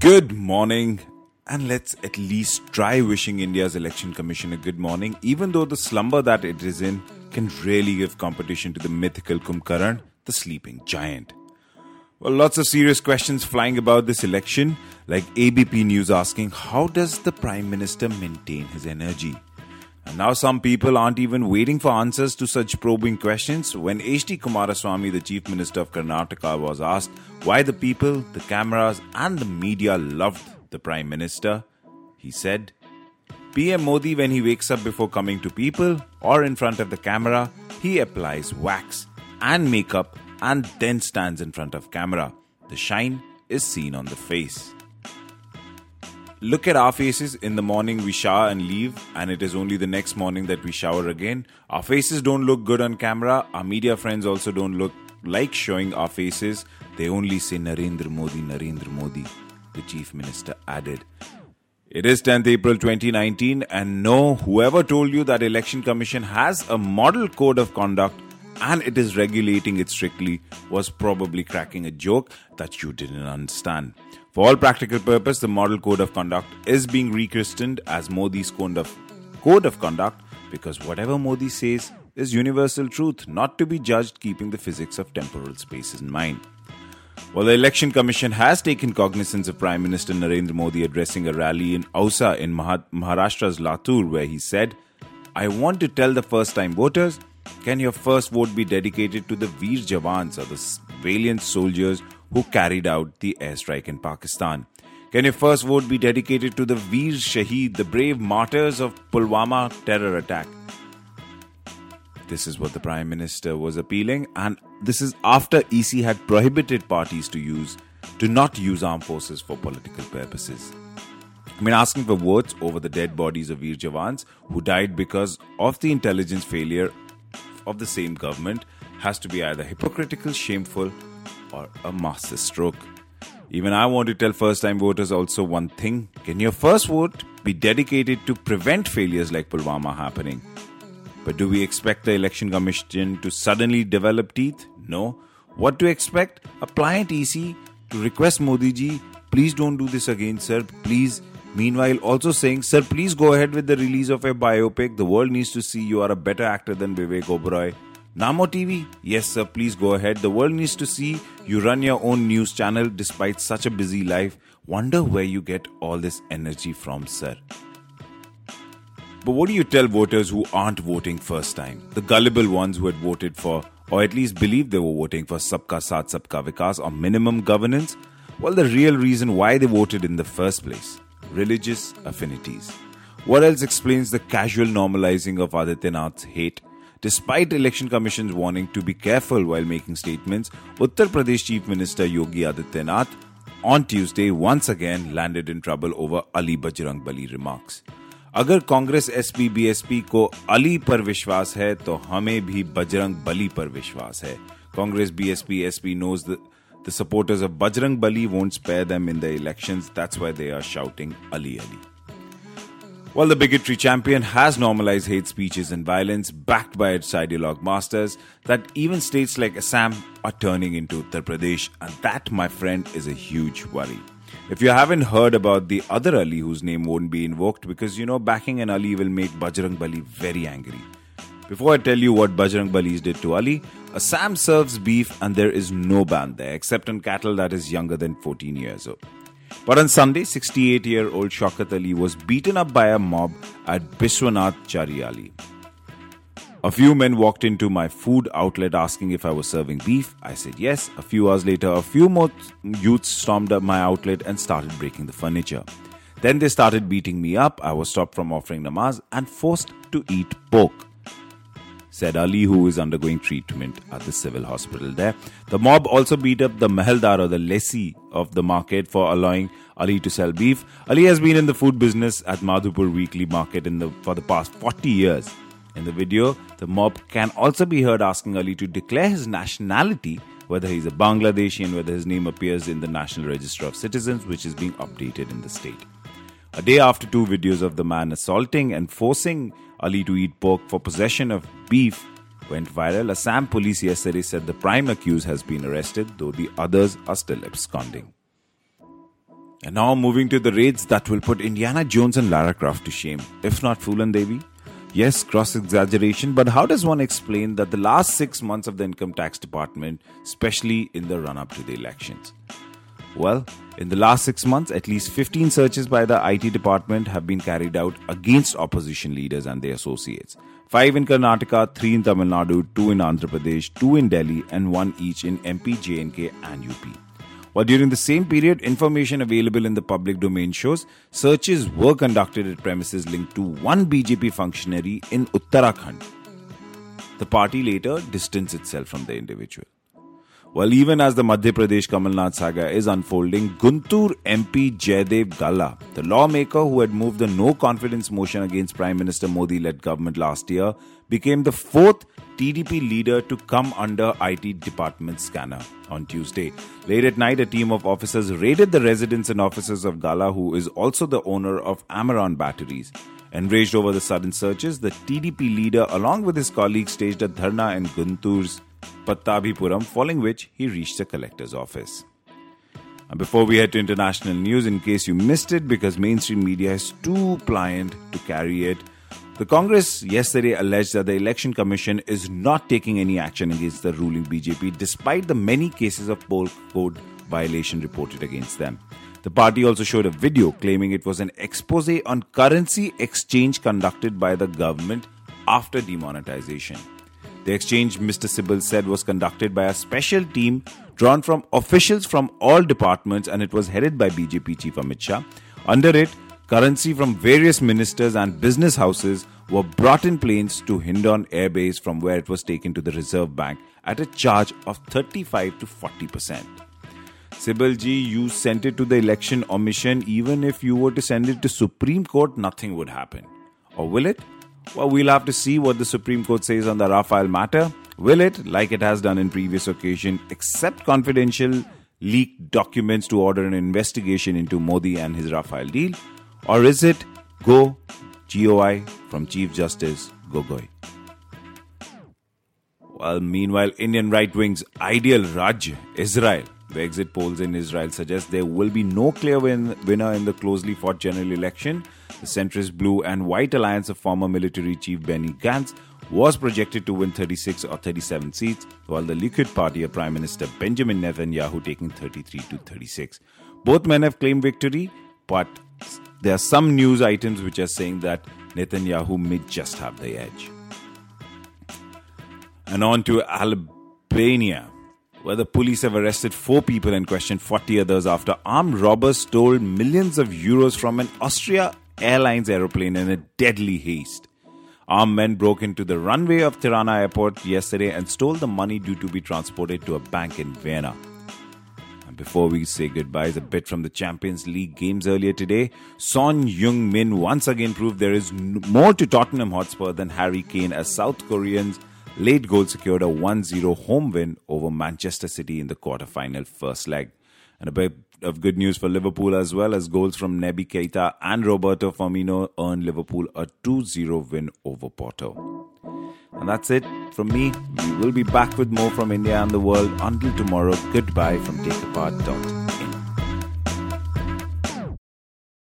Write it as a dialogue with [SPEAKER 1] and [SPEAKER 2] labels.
[SPEAKER 1] Good morning, and let's at least try wishing India's Election Commission a good morning, even though the slumber that it is in can really give competition to the mythical Kumbhkarn, the sleeping giant. Well, lots of serious questions flying about this election, like ABP News asking, how does the Prime Minister maintain his energy? And now some people aren't even waiting for answers to such probing questions. When H.D. Kumaraswamy, the Chief Minister of Karnataka, was asked why the people, the cameras and the media loved the Prime Minister, he said, PM Modi, when he wakes up before coming to people or in front of the camera, he applies wax and makeup and then stands in front of camera. The shine is seen on the face. Look at our faces. In the morning we shower and leave, and it is only the next morning that we shower again. Our faces don't look good on camera. Our media friends also don't look like showing our faces. They only say Narendra Modi, the Chief Minister added. It is 10th April 2019, and no, whoever told you that Election Commission has a model code of conduct and it is regulating it strictly was probably cracking a joke that you didn't understand. For all practical purpose, the model code of conduct is being rechristened as Modi's code of conduct because whatever Modi says is universal truth, not to be judged keeping the physics of temporal space in mind. Well, the Election Commission has taken cognizance of Prime Minister Narendra Modi addressing a rally in Ausa in Maharashtra's Latur, where he said, I want to tell the first-time voters, can your first vote be dedicated to the Veer Jawans, or the valiant soldiers who carried out the airstrike in Pakistan? Can your first vote be dedicated to the Veer Shaheed, the brave martyrs of Pulwama terror attack? This is what the Prime Minister was appealing, and this is after EC had prohibited parties to not use armed forces for political purposes. Asking for votes over the dead bodies of Veer Jawans who died because of the intelligence failure of the same government has to be either hypocritical, shameful, or a master stroke. Even I want to tell first-time voters also one thing. Can your first vote be dedicated to prevent failures like Pulwama happening? But do we expect the Election Commission to suddenly develop teeth? No. What to expect? A pliant EC to request Modi ji, please don't do this again, sir, please. Meanwhile, also saying, sir, please go ahead with the release of a biopic. The world needs to see you are a better actor than Vivek Oberoi. Namo TV? Yes, sir, please go ahead. The world needs to see you run your own news channel despite such a busy life. Wonder where you get all this energy from, sir. But what do you tell voters who aren't voting first time? The gullible ones who had voted for, or at least believed they were voting for Sabka Saath Sabka Vikas or minimum governance? Well, the real reason why they voted in the first place. Religious affinities. What else explains the casual normalizing of Adityanath's hate? Despite Election Commission's warning to be careful while making statements, Uttar Pradesh Chief Minister Yogi Adityanath on Tuesday once again landed in trouble over Ali Bajrang Bali remarks. अगर Congress SP BSP को अली पर विश्वास है तो हमें भी बजरंग बली पर विश्वास है. Congress, BSP, SP knows that the supporters of Bajrang Bali won't spare them in the elections. That's why they are shouting Ali Ali. While the bigotry champion has normalized hate speeches and violence backed by its ideologue masters, that even states like Assam are turning into Uttar Pradesh, and that, my friend, is a huge worry. If you haven't heard about the other Ali whose name won't be invoked, because backing an Ali will make Bajrang Bali very angry. Before I tell you what Bajrang Balis did to Ali, Assam serves beef and there is no ban there except on cattle that is younger than 14 years old. But on Sunday, 68-year-old Shaukat Ali was beaten up by a mob at Biswanath Chariali. A few men walked into my food outlet asking if I was serving beef. I said yes. A few hours later, a few more youths stormed up my outlet and started breaking the furniture. Then they started beating me up. I was stopped from offering namaz and forced to eat pork, said Ali, who is undergoing treatment at the civil hospital there. The mob also beat up the mahaldar, or the lessee of the market, for allowing Ali to sell beef. Ali has been in the food business at Madhupur Weekly Market for the past 40 years. In the video, the mob can also be heard asking Ali to declare his nationality, whether he's a Bangladeshi and whether his name appears in the National Register of Citizens, which is being updated in the state. A day after two videos of the man assaulting and forcing Ali to eat pork for possession of beef went viral, Assam police yesterday said the prime accused has been arrested, though the others are still absconding. And now moving to the raids that will put Indiana Jones and Lara Croft to shame, if not Phoolan Devi. Yes, cross-exaggeration, but how does one explain that the last 6 months of the Income Tax Department, especially in the run-up to the elections? Well, in the last 6 months, at least 15 searches by the IT department have been carried out against opposition leaders and their associates. 5 in Karnataka, 3 in Tamil Nadu, 2 in Andhra Pradesh, 2 in Delhi, and 1 each in MP, JNK, and UP. While during the same period, information available in the public domain shows searches were conducted at premises linked to one BJP functionary in Uttarakhand. The party later distanced itself from the individual. Well, even as the Madhya Pradesh Kamal Nath saga is unfolding, Guntur MP Jaidev Galla, the lawmaker who had moved the no-confidence motion against Prime Minister Modi-led government last year, became the 4th TDP leader to come under IT department scanner on Tuesday. Late at night, a team of officers raided the residence and offices of Galla, who is also the owner of Amaron Batteries. Enraged over the sudden searches, the TDP leader, along with his colleagues, staged a dharna in Guntur's Pattabhipuram, following which he reached the collector's office. And before we head to international news, in case you missed it because mainstream media is too pliant to carry it, the Congress yesterday alleged that the Election Commission is not taking any action against the ruling BJP despite the many cases of poll code violation reported against them. The party also showed a video claiming it was an expose on currency exchange conducted by the government after demonetization. The exchange, Mr. Sibal said, was conducted by a special team drawn from officials from all departments, and it was headed by BJP Chief Amit Shah. Under it, currency from various ministers and business houses were brought in planes to Hindon Air Base, from where it was taken to the Reserve Bank at a charge of 35 to 40%. Sibalji, you sent it to the election omission. Even if you were to send it to Supreme Court, nothing would happen. Or will it? Well, we'll have to see what the Supreme Court says on the Rafale matter. Will it, like it has done in previous occasion, accept confidential leaked documents to order an investigation into Modi and his Rafale deal? Or is it GOI from Chief Justice Gogoi? Well, meanwhile, Indian right wing's ideal Raj, Israel. The exit polls in Israel suggest there will be no clear winner in the closely fought general election. The centrist blue and white alliance of former military chief Benny Gantz was projected to win 36 or 37 seats, while the Likud party of Prime Minister Benjamin Netanyahu taking 33 to 36. Both men have claimed victory, but there are some news items which are saying that Netanyahu may just have the edge. And on to Albania, where the police have arrested 4 people and questioned 40 others after armed robbers stole millions of euros from an Austria Airlines aeroplane in a deadly haste. Armed men broke into the runway of Tirana Airport yesterday and stole the money due to be transported to a bank in Vienna. And before we say goodbyes, a bit from the Champions League games earlier today. Son Heung-min once again proved there is more to Tottenham Hotspur than Harry Kane, as South Koreans' late goal secured a 1-0 home win over Manchester City in the quarter-final first leg. And a bit of good news for Liverpool as well, as goals from Naby Keita and Roberto Firmino earned Liverpool a 2-0 win over Porto. And that's it from me. We will be back with more from India and the world. Until tomorrow, goodbye from TakeApart.com.